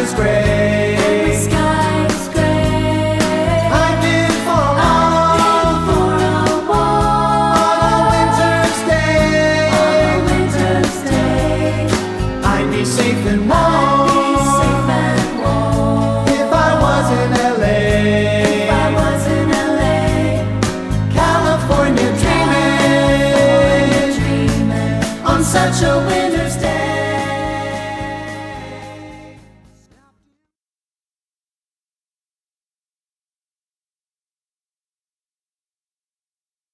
is gray. The sky is gray. I've been for a walk on a winter's day. I'd be safe and warm if I was in LA. California dreaming on such a